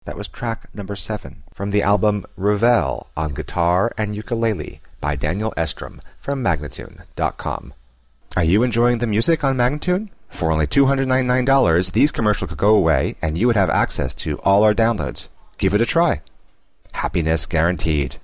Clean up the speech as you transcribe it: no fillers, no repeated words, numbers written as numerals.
That was track number 7 from the album Revel on guitar and ukulele by Daniel Estrom from Magnatune.com. Are you enjoying the music on Magnatune? For only $299, these commercials could go away and you would have access to all our downloads. Give it a try. Happiness guaranteed.